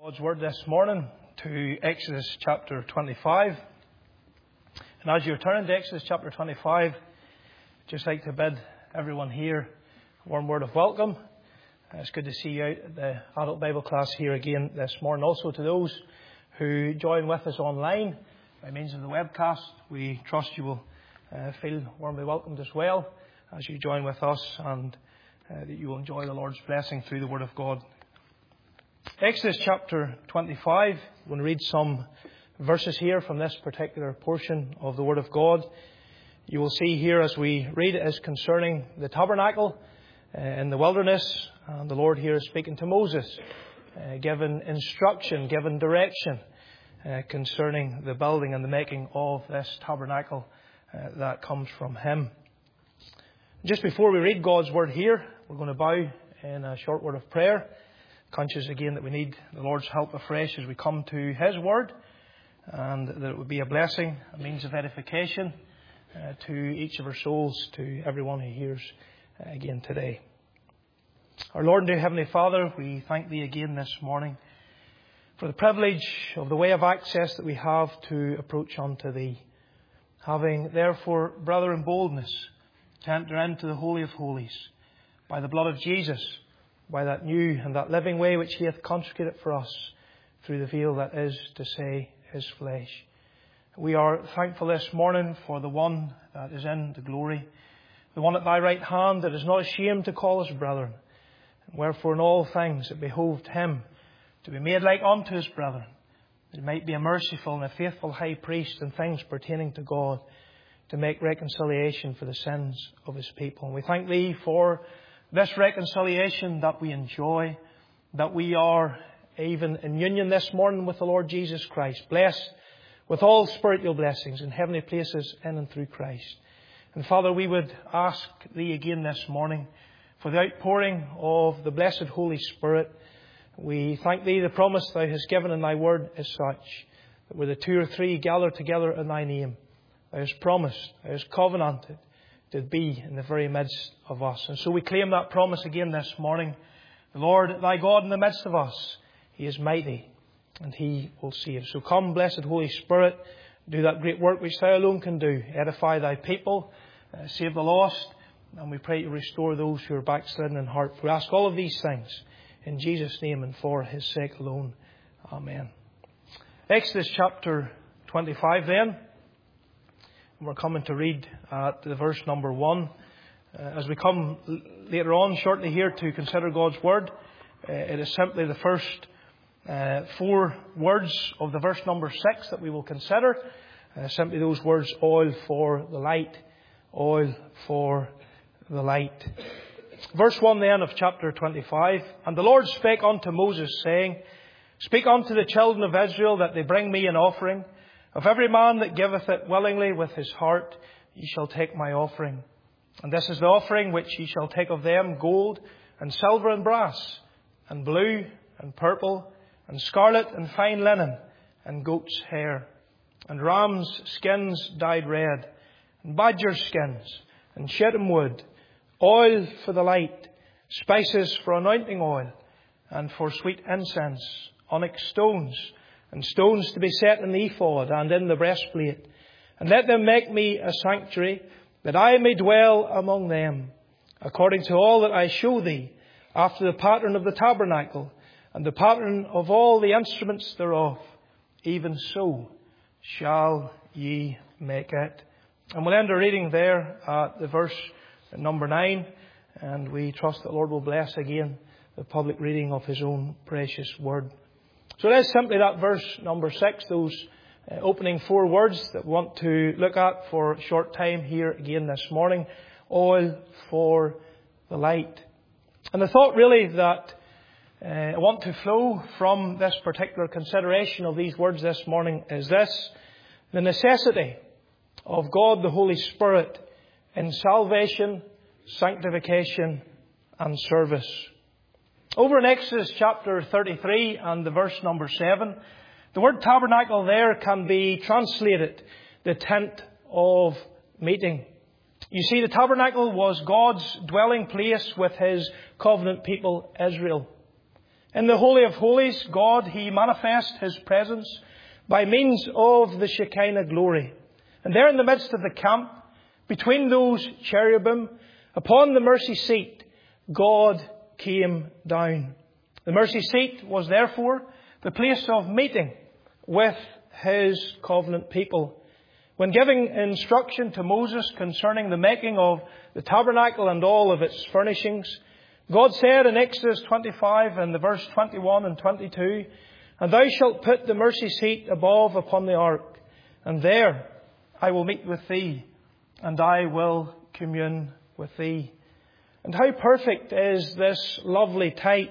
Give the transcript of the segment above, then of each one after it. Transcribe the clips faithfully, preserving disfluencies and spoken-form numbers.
God's Word this morning to Exodus chapter twenty-five. And as you're turning to Exodus chapter twenty-five, I'd just like to bid everyone here a warm word of welcome. Uh, it's good to see you out at the adult Bible class here again this morning. Also to those who join with us online by means of the webcast, we trust you will uh, feel warmly welcomed as well as you join with us, and uh, that you will enjoy the Lord's blessing through the Word of God. Exodus chapter twenty-five, I'm going to read some verses here from this particular portion of the Word of God. You will see here as we read it is concerning the tabernacle uh, in the wilderness, and the Lord here is speaking to Moses, uh, given instruction, given direction uh, concerning the building and the making of this tabernacle uh, that comes from Him. Just before we read God's Word here, we're going to bow in a short word of prayer. Conscious again that we need the Lord's help afresh as we come to His Word, and that it would be a blessing, a means of edification uh, to each of our souls, to everyone who hears uh, again today. Our Lord and dear Heavenly Father, we thank Thee again this morning for the privilege of the way of access that we have to approach unto Thee, having therefore brother and boldness to enter into the Holy of Holies by the blood of Jesus, by that new and that living way which He hath consecrated for us through the veil that is to say His flesh. We are thankful this morning for the one that is in the glory, the one at Thy right hand that is not ashamed to call us brethren. Wherefore in all things it behoved Him to be made like unto His brethren, that He might be a merciful and a faithful high priest in things pertaining to God, to make reconciliation for the sins of His people. And we thank Thee for this reconciliation that we enjoy, that we are even in union this morning with the Lord Jesus Christ, blessed with all spiritual blessings in heavenly places in and through Christ. And Father, we would ask Thee again this morning for the outpouring of the blessed Holy Spirit. We thank Thee, the promise Thou hast given in Thy Word is such, that where the two or three gather together in Thy name, Thou hast promised, Thou hast covenanted to be in the very midst of us. And so we claim that promise again this morning. The Lord, Thy God, in the midst of us, He is mighty and He will save. So come, blessed Holy Spirit, do that great work which Thou alone can do. Edify Thy people, uh, save the lost, and we pray to restore those who are backslidden in heart. We ask all of these things in Jesus' name and for His sake alone. Amen. Exodus chapter twenty-five then. We're coming to read at the verse number one. Uh, as we come later on shortly here to consider God's Word, uh, it is simply the first uh, four words of the verse number six that we will consider. Uh, simply those words, oil for the light, oil for the light. Verse one then of chapter twenty-five. And the Lord spake unto Moses, saying, Speak unto the children of Israel that they bring me an offering. Of every man that giveth it willingly with his heart, ye shall take my offering. And this is the offering which ye shall take of them, gold and silver and brass, and blue and purple, and scarlet and fine linen, and goat's hair, and rams' skins dyed red, and badger skins, and shittim wood, oil for the light, spices for anointing oil, and for sweet incense, onyx stones, and stones to be set in the ephod and in the breastplate. And let them make me a sanctuary, that I may dwell among them, according to all that I show thee, after the pattern of the tabernacle, and the pattern of all the instruments thereof. Even so shall ye make it. And we'll end our reading there at the verse number nine, and we trust that the Lord will bless again the public reading of His own precious Word. So it is simply that verse number six, those uh, opening four words that we want to look at for a short time here again this morning. Oil for the light. And the thought really that uh, I want to flow from this particular consideration of these words this morning is this: the necessity of God the Holy Spirit in salvation, sanctification and service. Over in Exodus chapter thirty-three and the verse number seven, the word tabernacle there can be translated the tent of meeting. You see, the tabernacle was God's dwelling place with His covenant people, Israel. In the Holy of Holies, God, He manifests His presence by means of the Shekinah glory. And there in the midst of the camp, between those cherubim, upon the mercy seat, God came down. The mercy seat was therefore the place of meeting with His covenant people. When giving instruction to Moses concerning the making of the tabernacle and all of its furnishings, God said in Exodus twenty-five and the verse twenty-one and twenty-two, "And thou shalt put the mercy seat above upon the ark, and there I will meet with thee, and I will commune with thee." And how perfect is this lovely type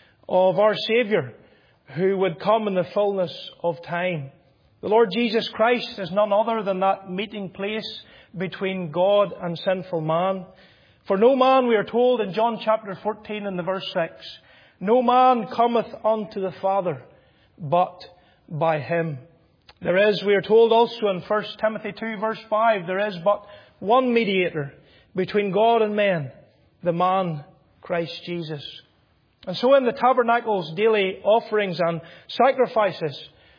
of our Saviour, who would come in the fullness of time. The Lord Jesus Christ is none other than that meeting place between God and sinful man. For no man, we are told in John chapter fourteen and the verse six, no man cometh unto the Father but by Him. There is, we are told also in First Timothy two verse five, there is but one mediator between God and men, the man Christ Jesus. And so in the tabernacle's daily offerings and sacrifices,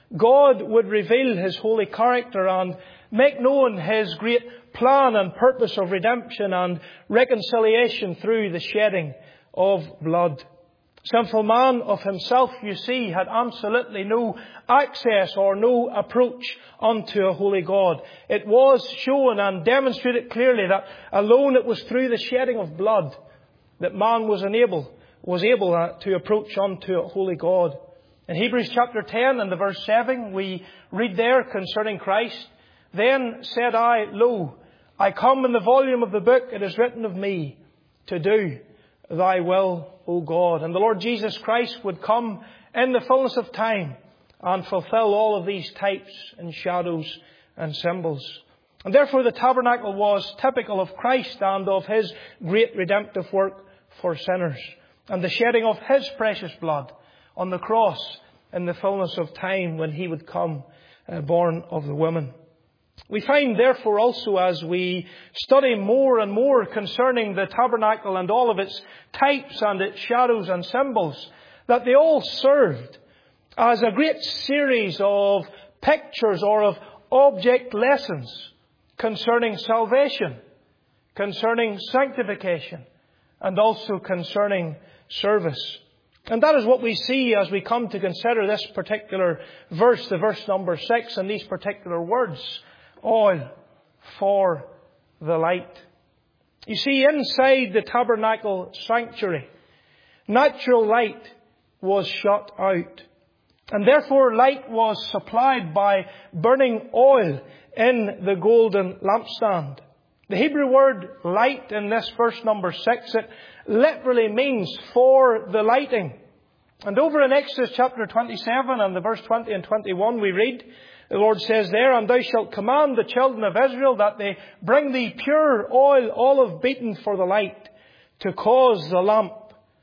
God would reveal His holy character and make known His great plan and purpose of redemption and reconciliation through the shedding of blood. Sinful man of himself, you see, had absolutely no access or no approach unto a holy God. It was shown and demonstrated clearly that alone it was through the shedding of blood that man was unable, was able to approach unto a holy God. In Hebrews chapter ten and the verse seven, we read there concerning Christ, "Then said I, Lo, I come in the volume of the book, it is written of me, to do Thy will, O God." And the Lord Jesus Christ would come in the fullness of time and fulfill all of these types and shadows and symbols. And therefore the tabernacle was typical of Christ and of His great redemptive work for sinners, and the shedding of His precious blood on the cross in the fullness of time when He would come, uh, born of the woman. We find therefore also, as we study more and more concerning the tabernacle and all of its types and its shadows and symbols, that they all served as a great series of pictures or of object lessons concerning salvation, concerning sanctification, and also concerning service. And that is what we see as we come to consider this particular verse, the verse number six, and these particular words, oil for the light. You see, inside the tabernacle sanctuary, natural light was shut out. And therefore light was supplied by burning oil in the golden lampstand. The Hebrew word light in this verse number six, it literally means for the lighting. And over in Exodus chapter twenty-seven and the verse twenty and twenty-one we read, the Lord says there, "And thou shalt command the children of Israel that they bring thee pure oil, olive beaten for the light, to cause the lamp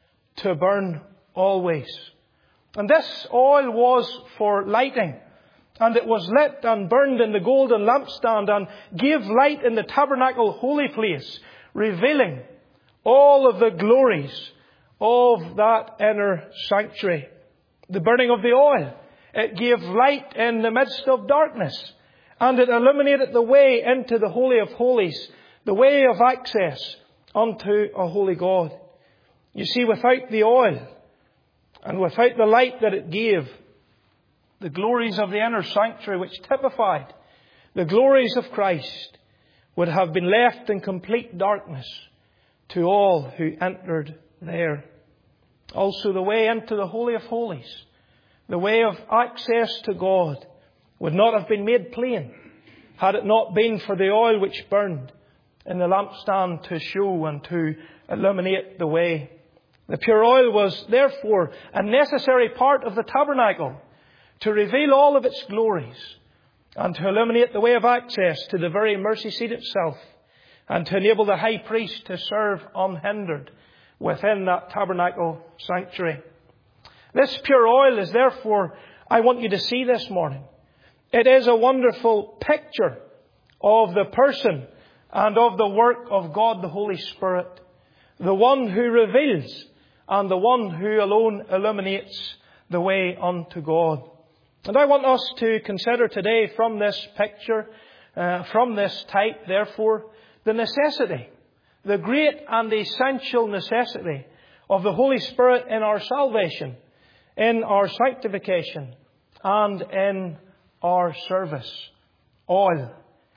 to burn always." And this oil was for lighting. And it was lit and burned in the golden lampstand and gave light in the tabernacle holy place, revealing all of the glories of that inner sanctuary. The burning of the oil, it gave light in the midst of darkness, and it illuminated the way into the Holy of Holies, the way of access unto a holy God. You see, without the oil and without the light that it gave, the glories of the inner sanctuary, which typified the glories of Christ, would have been left in complete darkness to all who entered there. Also, the way into the Holy of Holies, the way of access to God, would not have been made plain had it not been for the oil which burned in the lampstand to show and to illuminate the way. The pure oil was therefore a necessary part of the tabernacle to reveal all of its glories and to illuminate the way of access to the very mercy seat itself, and to enable the high priest to serve unhindered within that tabernacle sanctuary. This pure oil is therefore, I want you to see this morning, it is a wonderful picture of the person and of the work of God the Holy Spirit, the one who reveals and the one who alone illuminates the way unto God. And I want us to consider today from this picture, uh, from this type, therefore, the necessity, the great and essential necessity of the Holy Spirit in our salvation, in our sanctification, and in our service. Oil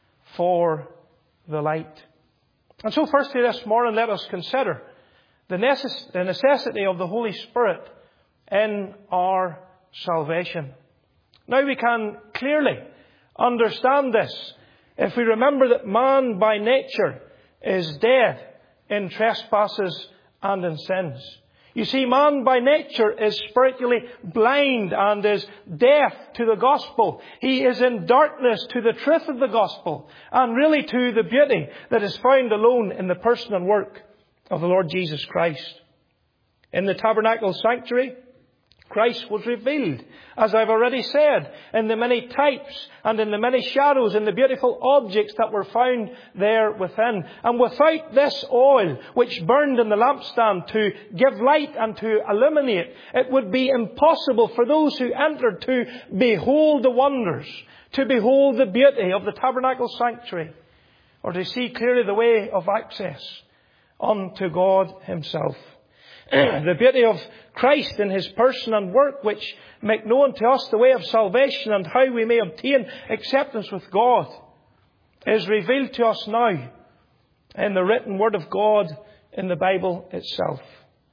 for the light. And so firstly this morning let us consider the necess- the necessity of the Holy Spirit in our salvation. Now we can clearly understand this if we remember that man by nature is dead in trespasses and in sins. You see, man by nature is spiritually blind and is deaf to the gospel. He is in darkness to the truth of the gospel and really to the beauty that is found alone in the person and work of the Lord Jesus Christ. In the tabernacle sanctuary, Christ was revealed, as I've already said, in the many types and in the many shadows and the beautiful objects that were found there within. And without this oil, which burned in the lampstand to give light and to illuminate, it would be impossible for those who entered to behold the wonders, to behold the beauty of the tabernacle sanctuary, or to see clearly the way of access unto God Himself. The beauty of Christ in His person and work, which make known to us the way of salvation and how we may obtain acceptance with God, is revealed to us now in the written Word of God in the Bible itself.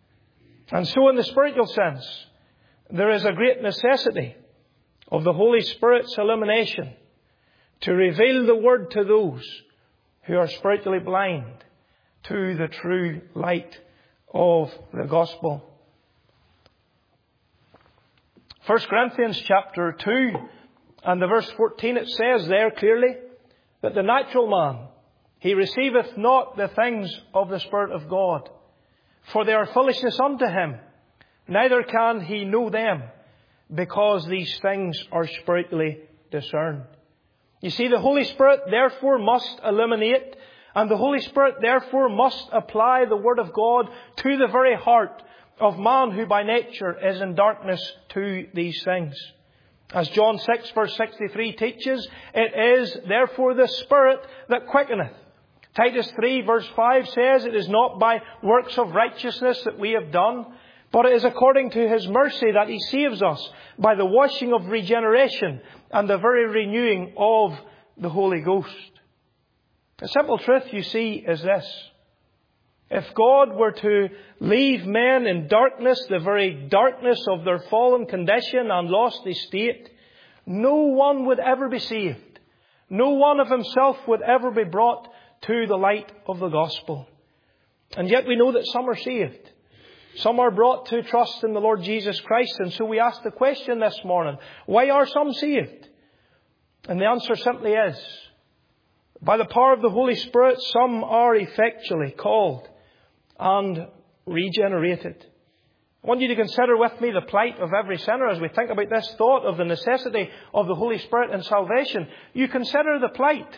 And so in the spiritual sense, there is a great necessity of the Holy Spirit's illumination to reveal the Word to those who are spiritually blind to the true light of the gospel. First Corinthians chapter two and the verse fourteen, it says there clearly that the natural man, he receiveth not the things of the Spirit of God, for they are foolishness unto him, neither can he know them, because these things are spiritually discerned. You see, the Holy Spirit therefore must illuminate, and the Holy Spirit therefore must apply the Word of God to the very heart of man who by nature is in darkness to these things. As John six verse sixty-three teaches, it is therefore the Spirit that quickeneth. Titus three verse five says, it is not by works of righteousness that we have done, but it is according to His mercy that He saves us by the washing of regeneration and the very renewing of the Holy Ghost. The simple truth, you see, is this. If God were to leave men in darkness, the very darkness of their fallen condition and lost estate, no one would ever be saved. No one of himself would ever be brought to the light of the gospel. And yet we know that some are saved. Some are brought to trust in the Lord Jesus Christ. And so we ask the question this morning, why are some saved? And the answer simply is, by the power of the Holy Spirit, some are effectually called and regenerated. I want you to consider with me the plight of every sinner as we think about this thought of the necessity of the Holy Spirit in salvation. You consider the plight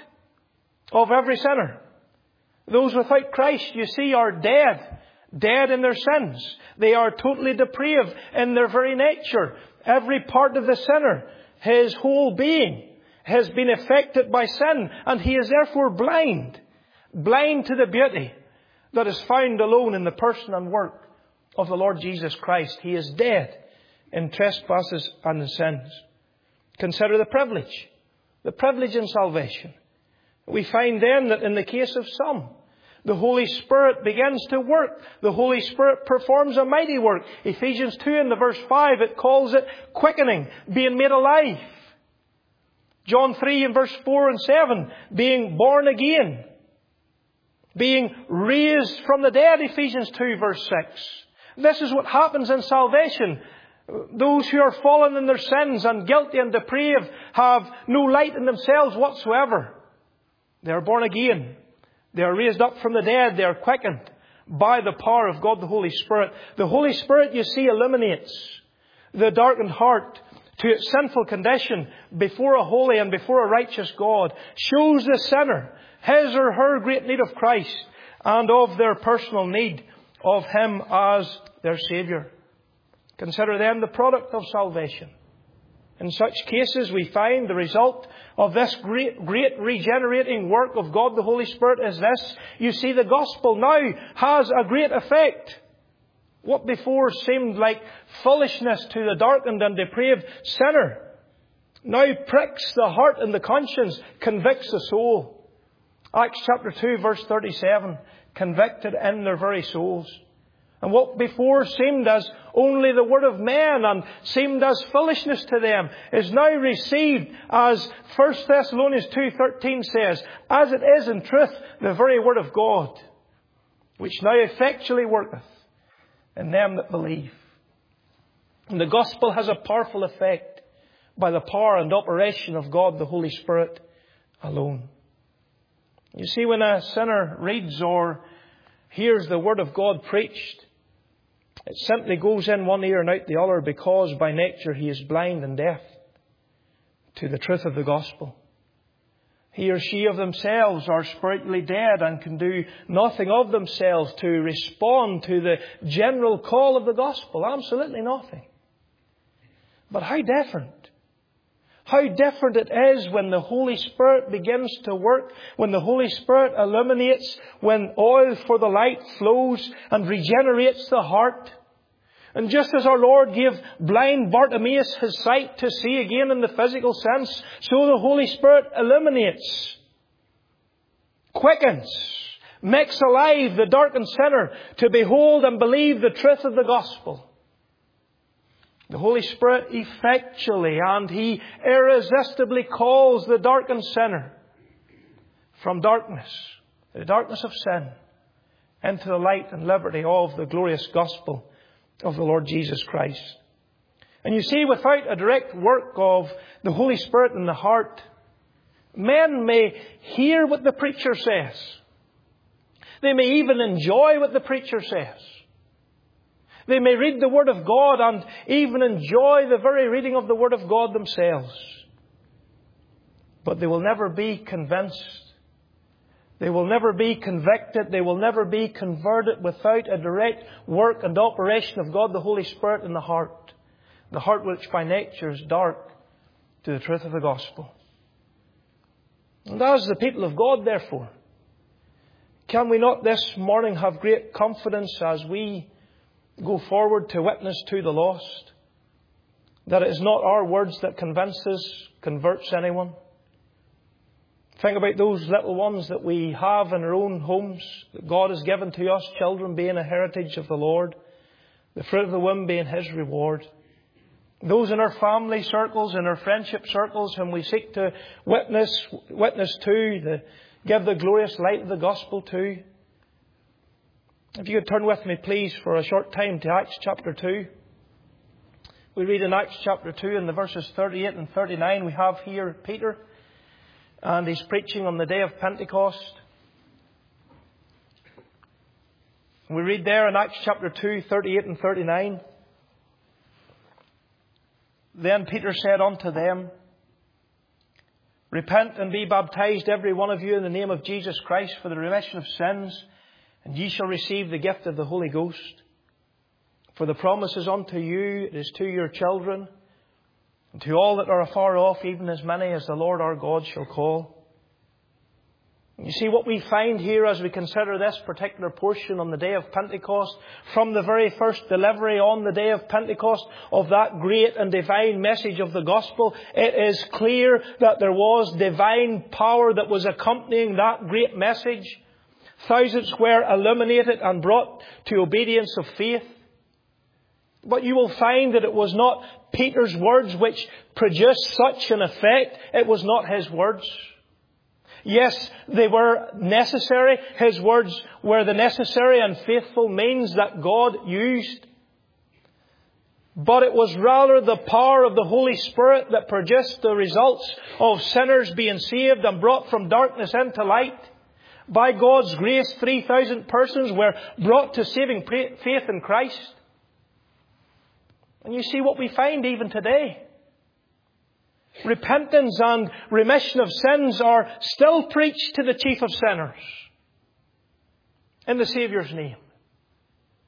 of every sinner. Those without Christ, you see, are dead. Dead in their sins. They are totally depraved in their very nature. Every part of the sinner, his whole being, has been affected by sin, and he is therefore blind. Blind to the beauty that is found alone in the person and work of the Lord Jesus Christ. He is dead in trespasses and in sins. Consider the privilege. The privilege in salvation. We find then that in the case of some, the Holy Spirit begins to work. The Holy Spirit performs a mighty work. Ephesians two in the verse five, it calls it quickening, being made alive. John three in verse four and seven, being born again. Being raised from the dead, Ephesians two verse six. This is what happens in salvation. Those who are fallen in their sins and guilty and depraved have no light in themselves whatsoever. They are born again. They are raised up from the dead. They are quickened by the power of God the Holy Spirit. The Holy Spirit, you see, illuminates the darkened heart to its sinful condition before a holy and before a righteous God. Shows the sinner his or her great need of Christ and of their personal need of Him as their Saviour. Consider then the product of salvation. In such cases, we find the result of this great, great regenerating work of God the Holy Spirit is this. You see, the gospel now has a great effect. What before seemed like foolishness to the darkened and depraved sinner now pricks the heart and the conscience, convicts the soul. Acts chapter two, verse thirty-seven, convicted in their very souls. And what before seemed as only the word of men and seemed as foolishness to them is now received as First Thessalonians two thirteen says, as it is in truth the very word of God, which now effectually worketh in them that believe. And the gospel has a powerful effect by the power and operation of God the Holy Spirit alone. You see, when a sinner reads or hears the word of God preached, it simply goes in one ear and out the other because by nature he is blind and deaf to the truth of the gospel. He or she of themselves are spiritually dead and can do nothing of themselves to respond to the general call of the gospel. Absolutely nothing. But how different? How different it is when the Holy Spirit begins to work, when the Holy Spirit illuminates, when oil for the light flows and regenerates the heart. And just as our Lord gave blind Bartimaeus his sight to see again in the physical sense, so the Holy Spirit illuminates, quickens, makes alive the darkened sinner to behold and believe the truth of the gospel. The Holy Spirit effectually and He irresistibly calls the darkened sinner from darkness, the darkness of sin, into the light and liberty of the glorious gospel of the Lord Jesus Christ. And you see, without a direct work of the Holy Spirit in the heart, men may hear what the preacher says. They may even enjoy what the preacher says. They may read the Word of God and even enjoy the very reading of the Word of God themselves. But they will never be convinced. They will never be convicted. They will never be converted without a direct work and operation of God the Holy Spirit in the heart. The heart which by nature is dark to the truth of the gospel. And as the people of God, therefore, can we not this morning have great confidence as we go forward to witness to the lost, that it is not our words that convinces, converts anyone? Think about those little ones that we have in our own homes, that God has given to us, children being a heritage of the Lord, the fruit of the womb being His reward. Those in our family circles, in our friendship circles, whom we seek to witness, witness to, the, give the glorious light of the gospel to. If you could turn with me, please, for a short time to Acts chapter two. We read in Acts chapter two in the verses thirty-eight and thirty-nine. We have here Peter, and he's preaching on the day of Pentecost. We read there in Acts chapter two, thirty-eight and thirty-nine. Then Peter said unto them, Repent and be baptized every one of you in the name of Jesus Christ for the remission of sins, and ye shall receive the gift of the Holy Ghost. For the promise is unto you, it is to your children, and to all that are afar off, even as many as the Lord our God shall call. You see, what we find here as we consider this particular portion on the day of Pentecost, from the very first delivery on the day of Pentecost of that great and divine message of the gospel, it is clear that there was divine power that was accompanying that great message. Thousands were illuminated and brought to obedience of faith. But you will find that it was not Peter's words which produced such an effect. It was not his words. Yes, they were necessary. His words were the necessary and faithful means that God used. But it was rather the power of the Holy Spirit that produced the results of sinners being saved and brought from darkness into light. By God's grace, three thousand persons were brought to saving faith in Christ. And you see what we find even today. Repentance and remission of sins are still preached to the chief of sinners in the Saviour's name.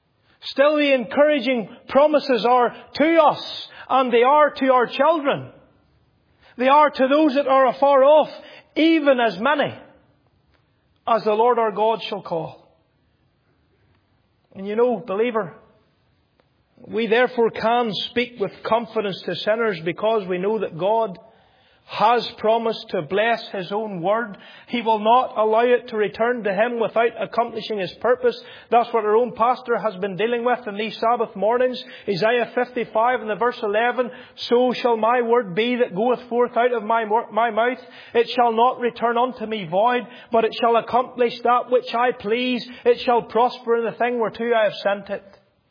Still the encouraging promises are to us, and they are to our children. They are to those that are afar off, even as many as the Lord our God shall call. And you know, believer, we therefore can speak with confidence to sinners because we know that God has promised to bless His own word. He will not allow it to return to Him without accomplishing His purpose. That's what our own pastor has been dealing with in these Sabbath mornings. Isaiah fifty-five and the verse eleven. So shall my word be that goeth forth out of my, my mouth. It shall not return unto me void, but it shall accomplish that which I please. It shall prosper in the thing whereto I have sent it.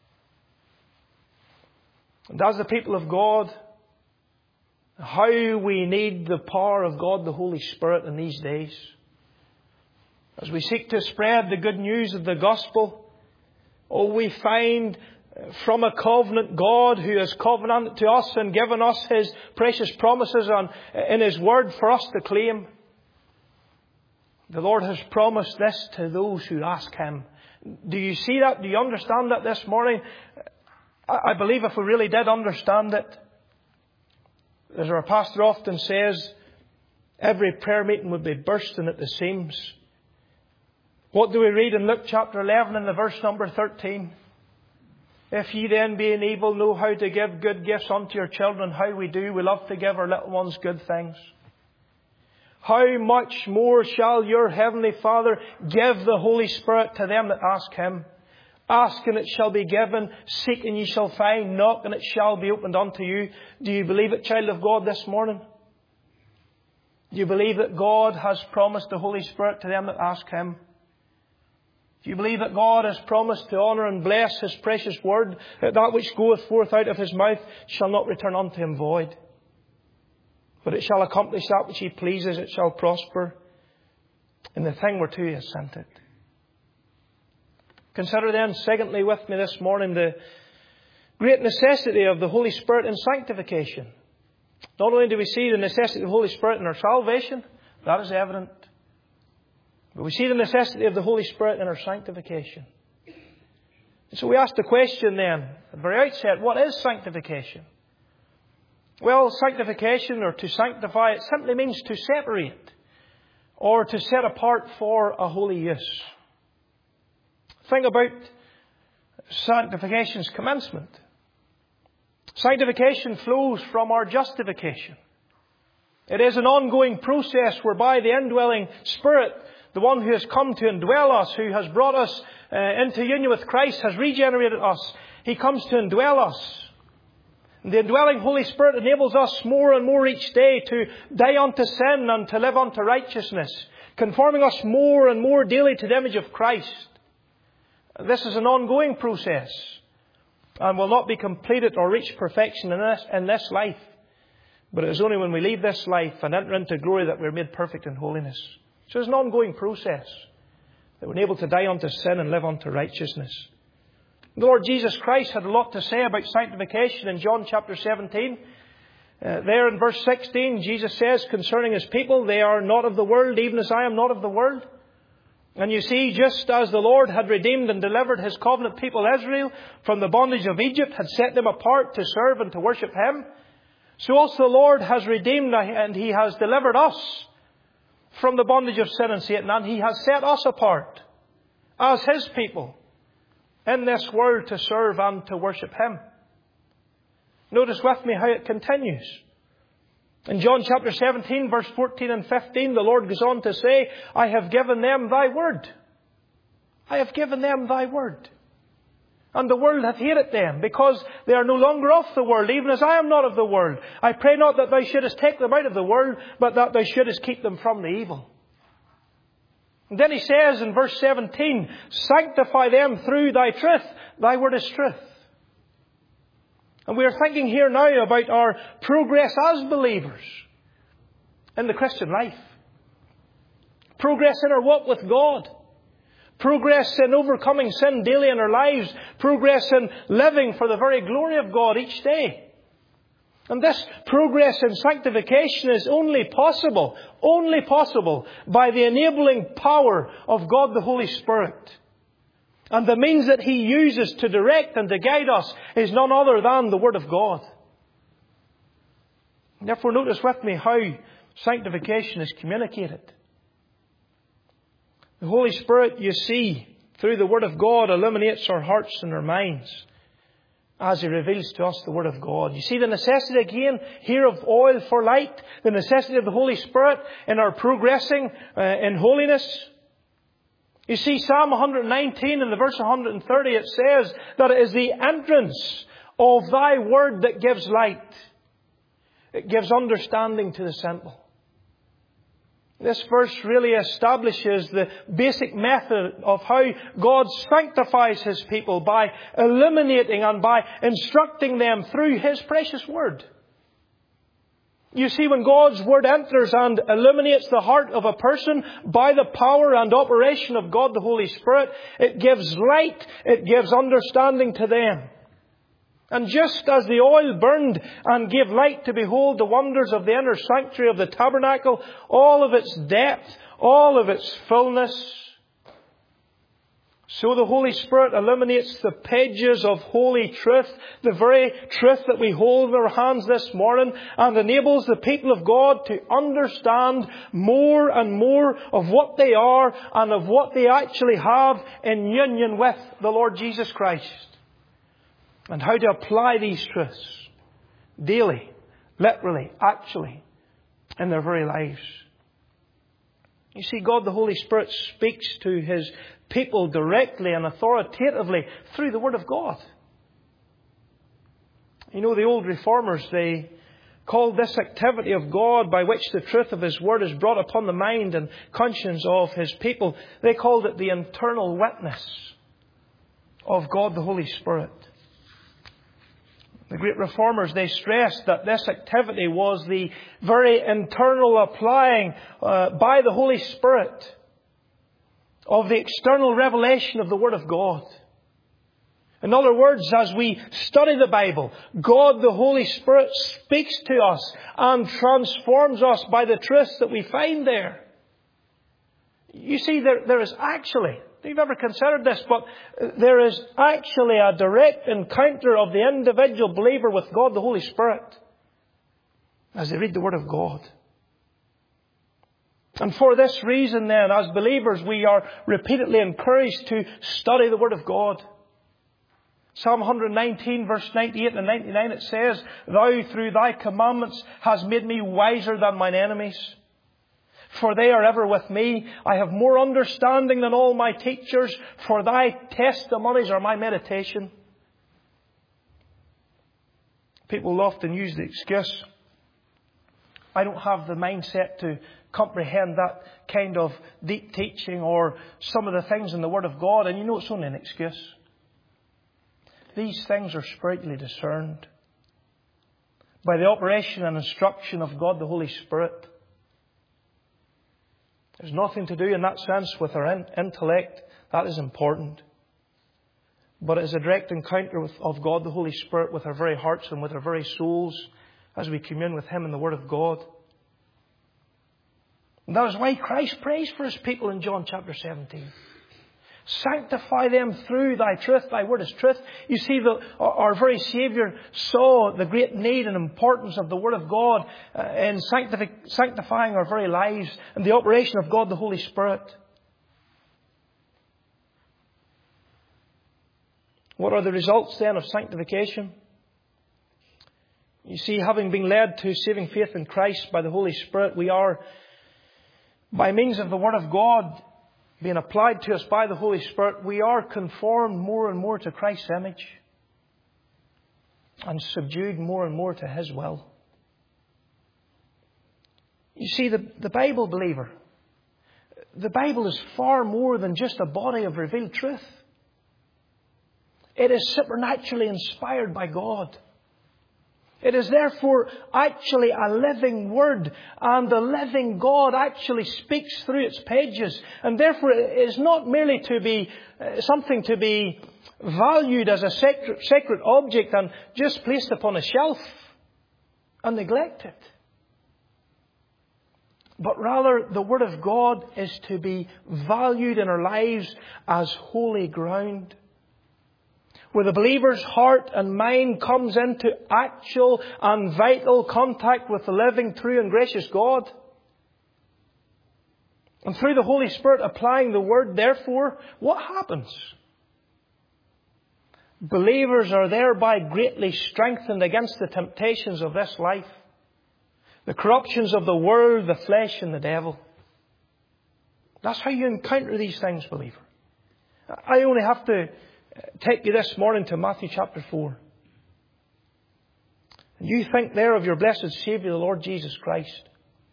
And as the people of God, how we need the power of God, the Holy Spirit, in these days. As we seek to spread the good news of the gospel, oh, we find from a covenant God who has covenanted to us and given us His precious promises on, in His word for us to claim. The Lord has promised this to those who ask Him. Do you see that? Do you understand that this morning? I believe if we really did understand it, as our pastor often says, every prayer meeting would be bursting at the seams. What do we read in Luke chapter eleven and the verse number thirteen? If ye then being able know how to give good gifts unto your children, how we do, we love to give our little ones good things. How much more shall your heavenly Father give the Holy Spirit to them that ask Him? Ask and it shall be given. Seek and ye shall find. Knock and it shall be opened unto you. Do you believe it, child of God, this morning? Do you believe that God has promised the Holy Spirit to them that ask Him? Do you believe that God has promised to honour and bless His precious word, that that which goeth forth out of His mouth shall not return unto Him void, but it shall accomplish that which He pleases, it shall prosper in the thing whereto He has sent it? Consider then, secondly, with me this morning, the great necessity of the Holy Spirit in sanctification. Not only do we see the necessity of the Holy Spirit in our salvation, that is evident, but we see the necessity of the Holy Spirit in our sanctification. And so we ask the question then, at the very outset, what is sanctification? Well, sanctification, or to sanctify, it simply means to separate or to set apart for a holy use. Think about sanctification's commencement. Sanctification flows from our justification. It is an ongoing process whereby the indwelling Spirit, the one who has come to indwell us, who has brought us uh, into union with Christ, has regenerated us. He comes to indwell us. And the indwelling Holy Spirit enables us more and more each day to die unto sin and to live unto righteousness, conforming us more and more daily to the image of Christ. This is an ongoing process and will not be completed or reach perfection in this, in this life. But it is only when we leave this life and enter into glory that we're made perfect in holiness. So it's an ongoing process that we're able to die unto sin and live unto righteousness. The Lord Jesus Christ had a lot to say about sanctification in John chapter seventeen. Uh, there in verse sixteen, Jesus says concerning His people, they are not of the world, even as I am not of the world. And you see, just as the Lord had redeemed and delivered His covenant people Israel from the bondage of Egypt, had set them apart to serve and to worship Him, so also the Lord has redeemed and He has delivered us from the bondage of sin and Satan, and He has set us apart as His people in this world to serve and to worship Him. Notice with me how it continues. In John chapter seventeen, verse fourteen and fifteen, the Lord goes on to say, I have given them thy word. I have given them thy word. And the world hath hated them, because they are no longer of the world, even as I am not of the world. I pray not that thou shouldest take them out of the world, but that thou shouldest keep them from the evil. And then He says in verse seventeen, sanctify them through thy truth. Thy word is truth. And we are thinking here now about our progress as believers in the Christian life. Progress in our walk with God. Progress in overcoming sin daily in our lives. Progress in living for the very glory of God each day. And this progress in sanctification is only possible, only possible by the enabling power of God the Holy Spirit. And the means that He uses to direct and to guide us is none other than the Word of God. Therefore, notice with me how sanctification is communicated. The Holy Spirit, you see, through the Word of God, illuminates our hearts and our minds as He reveals to us the Word of God. You see the necessity again here of oil for light, the necessity of the Holy Spirit in our progressing uh, in holiness. You see, Psalm one nineteen and the verse one thirty, it says that it is the entrance of Thy Word that gives light. It gives understanding to the simple. This verse really establishes the basic method of how God sanctifies His people by illuminating and by instructing them through His precious Word. You see, when God's Word enters and illuminates the heart of a person by the power and operation of God the Holy Spirit, it gives light, it gives understanding to them. And just as the oil burned and gave light to behold the wonders of the inner sanctuary of the tabernacle, all of its depth, all of its fullness, so the Holy Spirit illuminates the pages of holy truth, the very truth that we hold in our hands this morning, and enables the people of God to understand more and more of what they are and of what they actually have in union with the Lord Jesus Christ. And how to apply these truths daily, literally, actually, in their very lives. You see, God the Holy Spirit speaks to His people directly and authoritatively through the Word of God. You know, the old reformers, they called this activity of God by which the truth of His Word is brought upon the mind and conscience of His people, they called it the internal witness of God the Holy Spirit. The great reformers, they stressed that this activity was the very internal applying uh, by the Holy Spirit of the external revelation of the Word of God. In other words, as we study the Bible, God the Holy Spirit speaks to us and transforms us by the truths that we find there. You see, there, there is actually, if you've ever considered this, but there is actually a direct encounter of the individual believer with God the Holy Spirit as they read the Word of God. And for this reason then, as believers, we are repeatedly encouraged to study the Word of God. Psalm one nineteen verse ninety-eight and ninety-nine, it says, Thou through Thy commandments hast made me wiser than mine enemies. For they are ever with me. I have more understanding than all my teachers. For Thy testimonies are my meditation. People often use the excuse, I don't have the mindset to comprehend that kind of deep teaching or some of the things in the Word of God. And you know, it's only an excuse. These things are spiritually discerned by the operation and instruction of God the Holy Spirit. There's nothing to do in that sense with our in- intellect. That is important. But it is a direct encounter with, of God the Holy Spirit with our very hearts and with our very souls as we commune with Him in the Word of God. And that is why Christ prays for His people in John chapter seventeen. Sanctify them through Thy truth. Thy Word is truth. You see, the, our very Saviour saw the great need and importance of the Word of God uh, in sanctifi- sanctifying our very lives and the operation of God the Holy Spirit. What are the results then of sanctification? You see, having been led to saving faith in Christ by the Holy Spirit, we are, by means of the Word of God being applied to us by the Holy Spirit, we are conformed more and more to Christ's image and subdued more and more to His will. You see, the, the Bible, believer, the Bible is far more than just a body of revealed truth. It is supernaturally inspired by God. It is therefore actually a living Word, and the living God actually speaks through its pages. And therefore it is not merely to be uh, something to be valued as a sacred, sacred object and just placed upon a shelf and neglected. but rather the Word of God is to be valued in our lives as holy ground, where the believer's heart and mind comes into actual and vital contact with the living, true and gracious God. And through the Holy Spirit applying the Word, therefore, what happens? Believers are thereby greatly strengthened against the temptations of this life, the corruptions of the world, the flesh and the devil. That's how you encounter these things, believer. I only have to take you this morning to Matthew chapter four. And you think there of your blessed Saviour, the Lord Jesus Christ,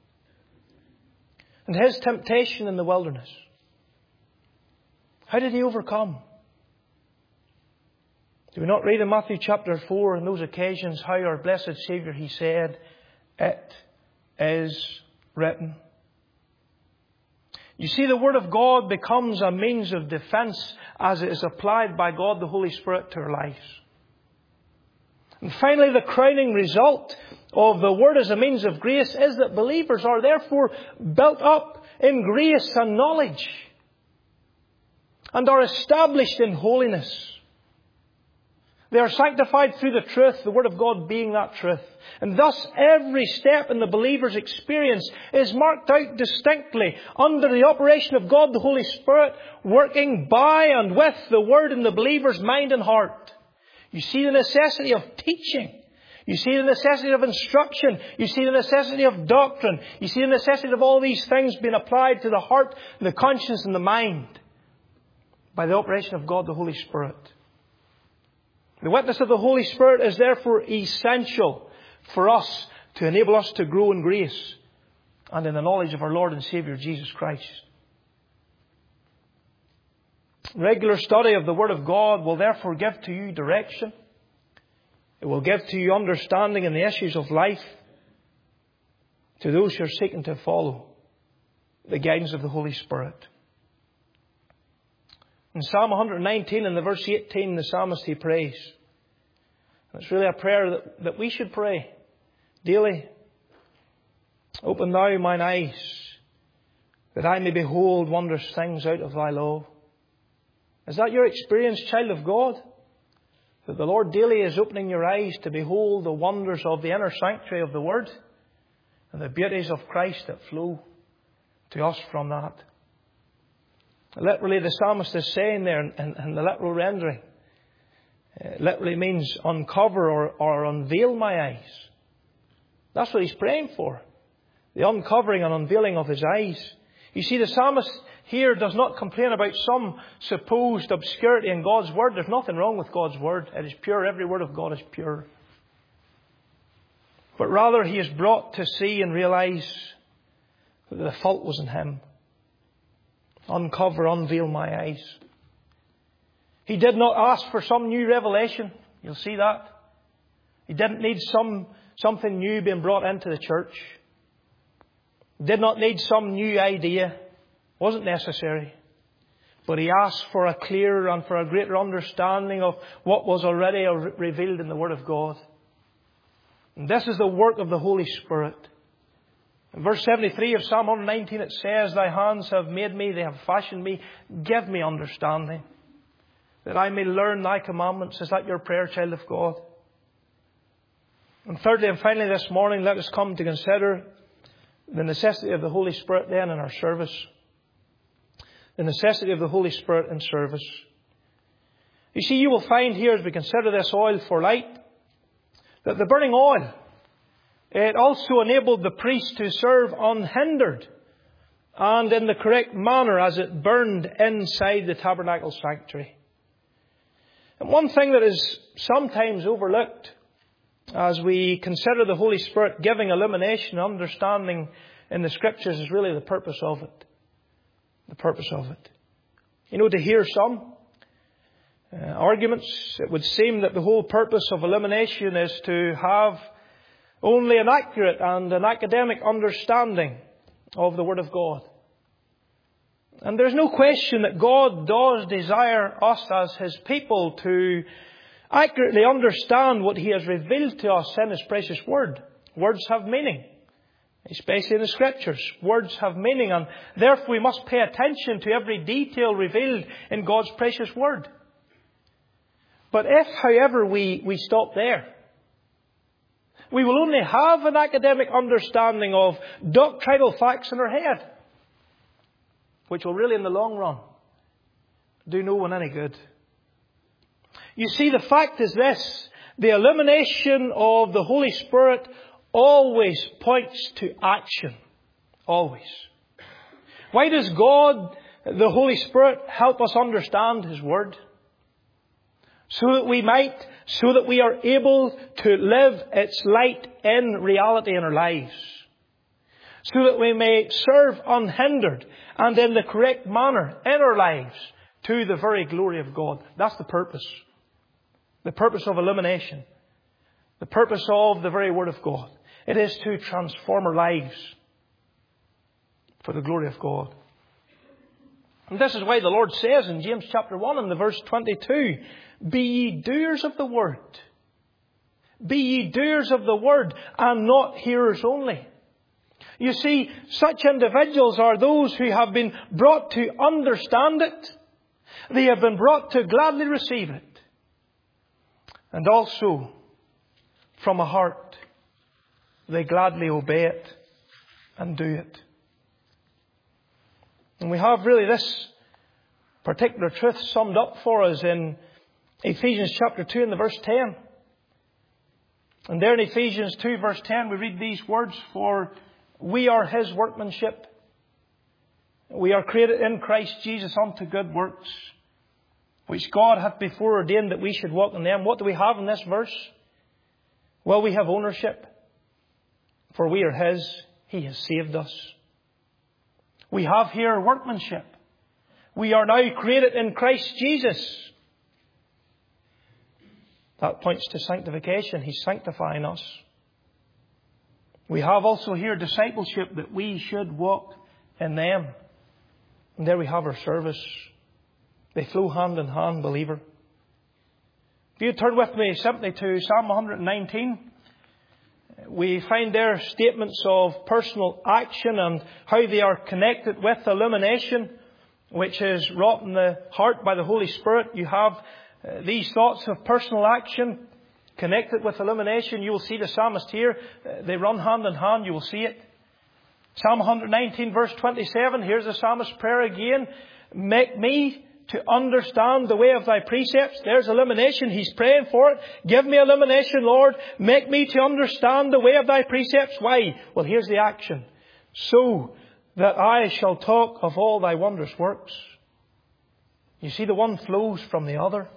and His temptation in the wilderness. How did He overcome? Do we not read in Matthew chapter four, on those occasions, how our blessed Saviour, He said, "It is written." You see, the Word of God becomes a means of defence as it is applied by God the Holy Spirit to our lives. And finally, the crowning result of the Word as a means of grace is that believers are therefore built up in grace and knowledge and are established in holiness. They are sanctified through the truth, the Word of God being that truth. And thus every step in the believer's experience is marked out distinctly under the operation of God the Holy Spirit, working by and with the Word in the believer's mind and heart. You see the necessity of teaching. You see the necessity of instruction. You see the necessity of doctrine. You see the necessity of all these things being applied to the heart, the conscience and the mind by the operation of God the Holy Spirit. The witness of the Holy Spirit is therefore essential for us to enable us to grow in grace and in the knowledge of our Lord and Saviour Jesus Christ. Regular study of the Word of God will therefore give to you direction. It will give to you understanding in the issues of life to those who are seeking to follow the guidance of the Holy Spirit. In Psalm one nineteen, in the verse eighteen, the psalmist, he prays. And it's really a prayer that, that we should pray daily. Open thou mine eyes, that I may behold wondrous things out of thy law. Is that your experience, child of God? That the Lord daily is opening your eyes to behold the wonders of the inner sanctuary of the Word and the beauties of Christ that flow to us from that. Literally, the psalmist is saying there in, in, in the literal rendering, uh, literally means uncover or, or unveil my eyes. That's what he's praying for. The uncovering and unveiling of his eyes. You see, the psalmist here does not complain about some supposed obscurity in God's Word. There's nothing wrong with God's Word. It is pure. Every word of God is pure. But rather, he is brought to see and realize that the fault was in him. Uncover, unveil my eyes. He did not ask for some new revelation. You'll see that. He didn't need some something new being brought into the church. He did not need some new idea. Wasn't necessary. But he asked for a clearer and for a greater understanding of what was already revealed in the Word of God. And this is the work of the Holy Spirit. In verse seventy-three of Psalm one nineteen, it says, "Thy hands have made me, they have fashioned me. Give me understanding, that I may learn thy commandments." Is that your prayer, child of God? And thirdly and finally this morning, let us come to consider the necessity of the Holy Spirit then in our service. The necessity of the Holy Spirit in service. You see, you will find here as we consider this oil for light, that the burning oil, it also enabled the priest to serve unhindered and in the correct manner as it burned inside the tabernacle sanctuary. And one thing that is sometimes overlooked as we consider the Holy Spirit giving illumination and understanding in the Scriptures is really the purpose of it. The purpose of it. You know, to hear some uh, arguments, it would seem that the whole purpose of illumination is to have only an accurate and an academic understanding of the Word of God. And there's no question that God does desire us as His people to accurately understand what He has revealed to us in His precious Word. Words have meaning. especially in the Scriptures. Words have meaning, and therefore we must pay attention to every detail revealed in God's precious Word. But if, however, we, we stop there, we will only have an academic understanding of doctrinal facts in our head, which will really, in the long run, do no one any good. You see, the fact is this: the illumination of the Holy Spirit always points to action. Always. Why does God, the Holy Spirit, help us understand His Word? So that we might, so that we are able to live its light in reality in our lives. So that we may serve unhindered and in the correct manner in our lives to the very glory of God. That's the purpose. The purpose of illumination. The purpose of the very Word of God. It is to transform our lives for the glory of God. And this is why the Lord says in James chapter one and the verse twenty-two, "Be ye doers of the word. Be ye doers of the word, and not hearers only." You see, such individuals are those who have been brought to understand it. They have been brought to gladly receive it. And also, from a heart, they gladly obey it and do it. And we have really this particular truth summed up for us in Ephesians chapter two and the verse ten. And there in Ephesians two verse ten we read these words, "For we are His workmanship. We are created in Christ Jesus unto good works, which God hath before ordained that we should walk in them." What do we have in this verse? Well, we have ownership. For we are His. He has saved us. We have here workmanship. We are now created in Christ Jesus. That points to sanctification. He's sanctifying us. We have also here discipleship, that we should walk in them. And there we have our service. They flow hand in hand, believer. If you turn with me simply to Psalm one nineteen, we find there statements of personal action and how they are connected with illumination, which is wrought in the heart by the Holy Spirit. You have uh, these thoughts of personal action connected with illumination. You will see the psalmist here. Uh, they run hand in hand. You will see it. Psalm one nineteen verse twenty-seven. Here's the psalmist's prayer again. "Make me to understand the way of thy precepts." There's illumination. He's praying for it. "Give me illumination, Lord. Make me to understand the way of thy precepts." Why? Well, here's the action. "So that I shall talk of all thy wondrous works." You see, the one flows from the other.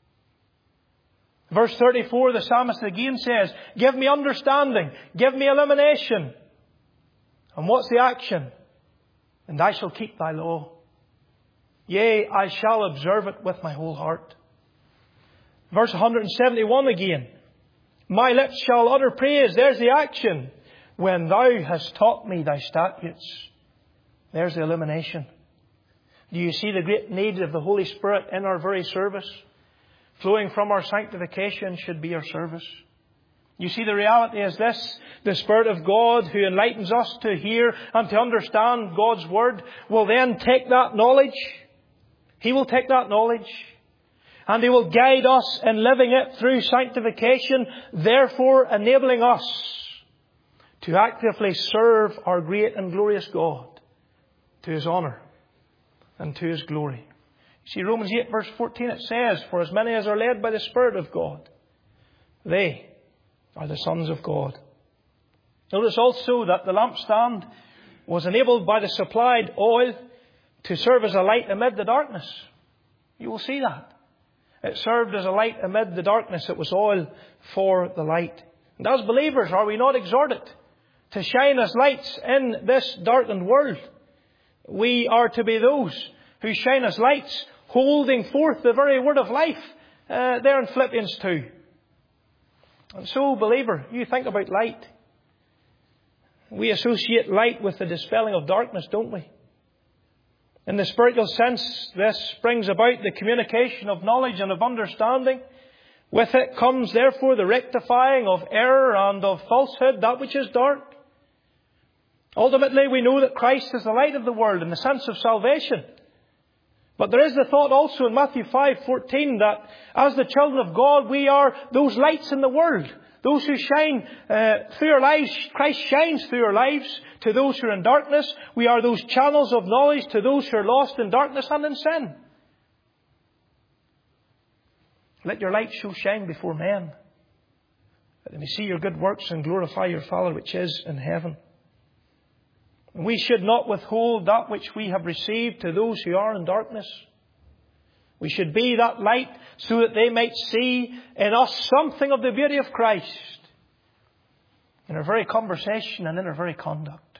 Verse thirty-four, the psalmist again says, "Give me understanding. Give me illumination." And what's the action? "And I shall keep thy law. Yea, I shall observe it with my whole heart." Verse one seventy-one again. "My lips shall utter praise." There's the action. "When thou hast taught me thy statutes." There's the illumination. Do you see the great need of the Holy Spirit in our very service? Flowing from our sanctification should be our service. You see, the reality is this: the Spirit of God, who enlightens us to hear and to understand God's Word, will then take that knowledge. He will take that knowledge and He will guide us in living it through sanctification, therefore enabling us to actively serve our great and glorious God to His honour and to His glory. You see, Romans eight verse fourteen, it says, "For as many as are led by the Spirit of God, they are the sons of God." Notice also that the lampstand was enabled by the supplied oil to serve as a light amid the darkness. You will see that. It served as a light amid the darkness. It was oil for the light. And as believers, are we not exhorted to shine as lights in this darkened world? We are to be those who shine as lights, holding forth the very word of life, uh, there in Philippians two. And so, believer, you think about light. We associate light with the dispelling of darkness, don't we? In the spiritual sense, this brings about the communication of knowledge and of understanding. With it comes, therefore, the rectifying of error and of falsehood, that which is dark. Ultimately, we know that Christ is the light of the world in the sense of salvation. But there is the thought also in Matthew five fourteen that as the children of God, we are those lights in the world. Those who shine uh, through our lives, Christ shines through our lives to those who are in darkness. We are those channels of knowledge to those who are lost in darkness and in sin. Let your light so shine before men, that they may see your good works and glorify your Father which is in heaven. And we should not withhold that which we have received to those who are in darkness. We should be that light so that they might see in us something of the beauty of Christ in our very conversation and in our very conduct.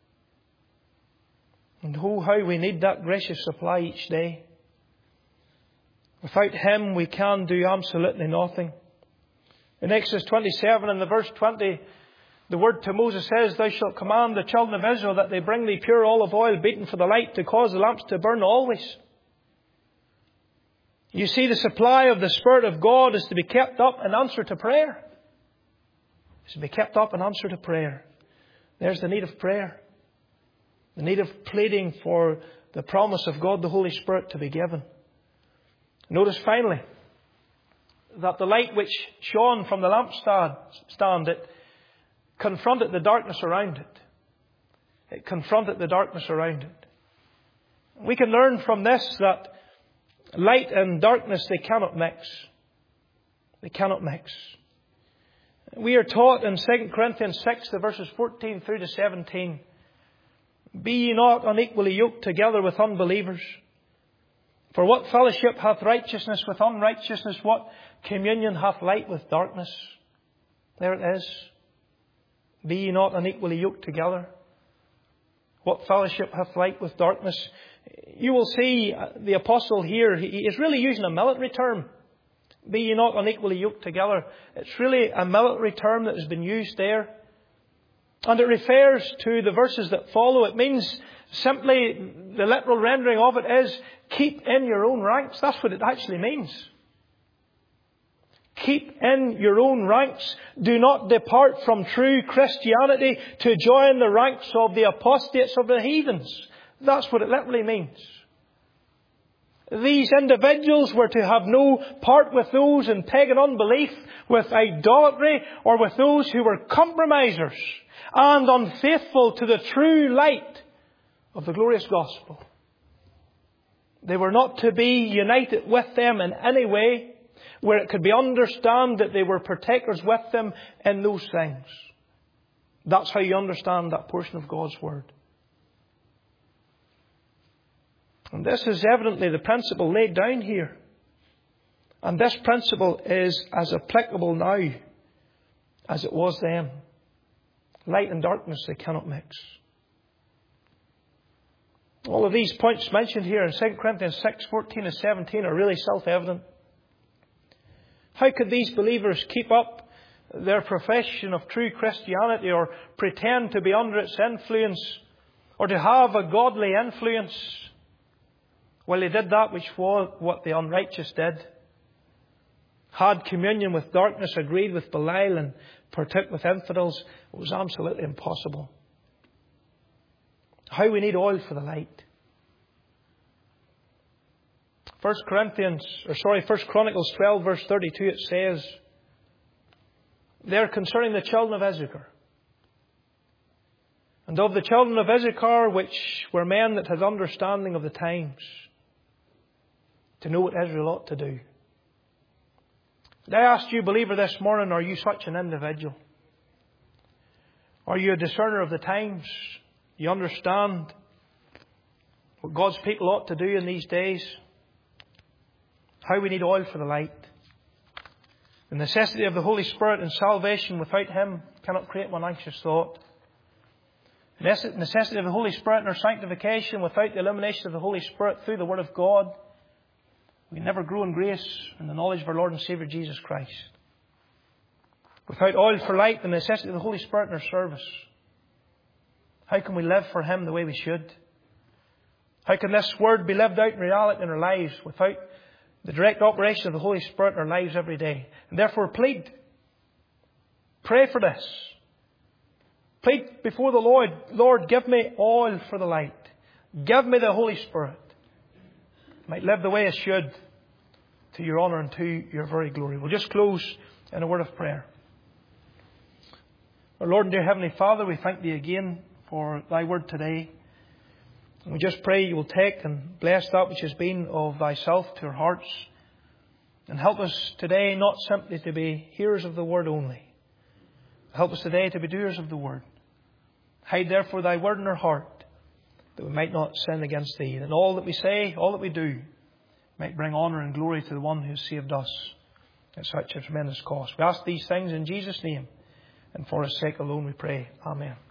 And oh, how we need that gracious supply each day. Without Him we can do absolutely nothing. In Exodus twenty-seven and the verse twenty, the word to Moses says, Thou shalt command the children of Israel that they bring thee pure olive oil beaten for the light to cause the lamps to burn always. You see, the supply of the Spirit of God is to be kept up in answer to prayer. It's to be kept up in answer to prayer. There's the need of prayer. The need of pleading for the promise of God, the Holy Spirit, to be given. Notice finally that the light which shone from the lampstand, it confronted the darkness around it. It confronted the darkness around it. We can learn from this that light and darkness, they cannot mix. They cannot mix. We are taught in Second Corinthians six, the verses fourteen through to seventeen, Be ye not unequally yoked together with unbelievers. For what fellowship hath righteousness with unrighteousness? What communion hath light with darkness? There it is. Be ye not unequally yoked together. What fellowship hath light with darkness? You will see the apostle here, he is really using a military term. Be ye not unequally yoked together. It's really a military term that has been used there. And it refers to the verses that follow. It means simply, the literal rendering of it is, keep in your own ranks. That's what it actually means. Keep in your own ranks. Do not depart from true Christianity to join the ranks of the apostates of the heathens. That's what it literally means. These individuals were to have no part with those in pagan unbelief, with idolatry, or with those who were compromisers and unfaithful to the true light of the glorious gospel. They were not to be united with them in any way where it could be understood that they were partakers with them in those things. That's how you understand that portion of God's Word. And this is evidently the principle laid down here. And this principle is as applicable now as it was then. Light and darkness, they cannot mix. All of these points mentioned here in Second Corinthians six, fourteen and seventeen are really self-evident. How could these believers keep up their profession of true Christianity or pretend to be under its influence or to have a godly influence? Well, they did that which was what the unrighteous did. Had communion with darkness, agreed with Belial and partook with infidels. It was absolutely impossible. How we need oil for the light. First Corinthians, or sorry, First Chronicles twelve verse thirty-two, it says, there concerning the children of Issachar. And of the children of Issachar, which were men that had understanding of the times, to know what Israel ought to do. And I ask you, believer, this morning, are you such an individual? Are you a discerner of the times? You understand what God's people ought to do in these days? How we need oil for the light. The necessity of the Holy Spirit and salvation without Him cannot create one anxious thought. The necessity of the Holy Spirit and our sanctification without the illumination of the Holy Spirit through the Word of God. We never grow in grace and the knowledge of our Lord and Saviour Jesus Christ. Without oil for light, the necessity of the Holy Spirit in our service. How can we live for Him the way we should? How can this Word be lived out in reality in our lives without the direct operation of the Holy Spirit in our lives every day? And therefore plead. Pray for this. Plead before the Lord, Lord, give me oil for the light. Give me the Holy Spirit. I might live the way I should, to your honour and to your very glory. We'll just close in a word of prayer. Our Lord and dear Heavenly Father, we thank Thee again for Thy word today. And we just pray You will take and bless that which has been of Thyself to our hearts. And help us today not simply to be hearers of the word only. Help us today to be doers of the word. Hide therefore Thy word in our heart, that we might not sin against Thee. And all that we say, all that we do, might bring honour and glory to the one who has saved us at such a tremendous cost. We ask these things in Jesus' name, and for His sake alone we pray. Amen.